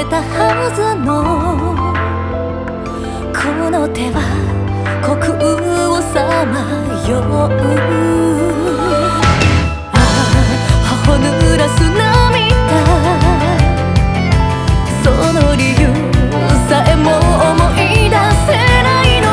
れたはずのこの手は虚空をさまよう。ああ頬濡らす涙、その理由さえも思い出せないの。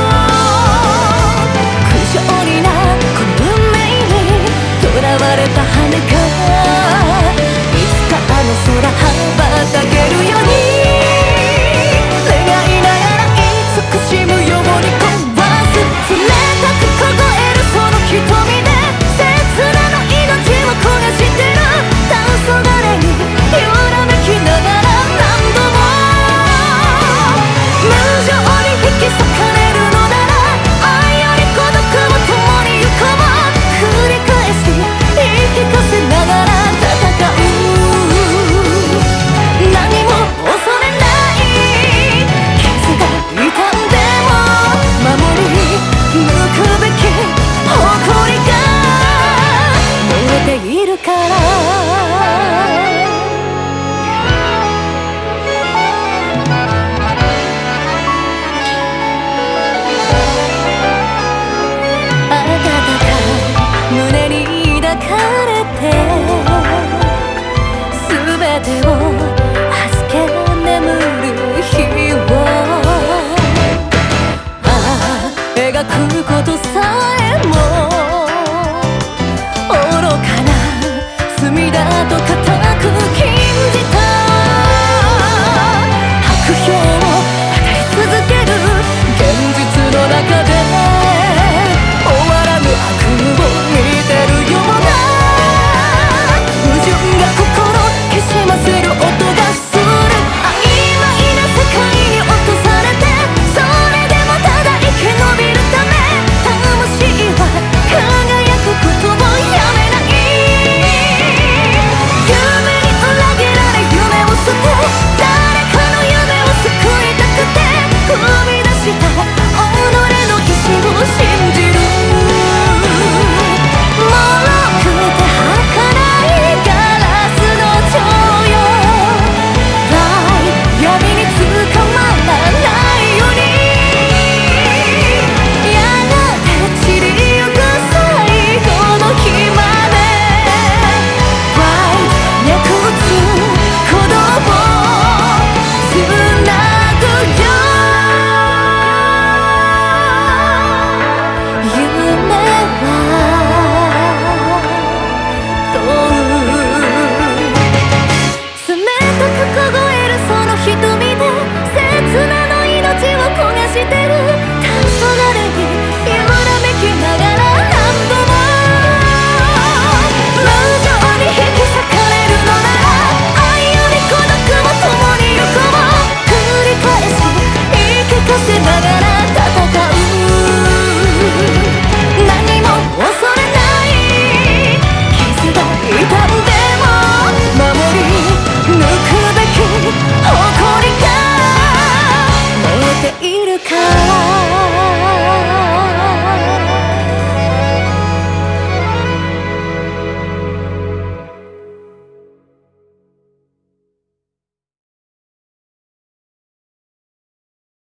苦情になこの運命にとらわれた羽がいつかあの空羽ばたけるように願いながら慈しむように壊す。冷たく凍えるその瞳で切なの命を焦がしてる。黄昏に揺らめきながら何度も無情に引き裂かれるのなら愛より孤独を共に行こう。繰り返し言い聞かせながら戦う。何も恐れない傷が痛んでも守り抜くべき誇りが燃えているから。胸に抱かれて全てを預け眠る日を、ああ描くことさえも愚かな罪だと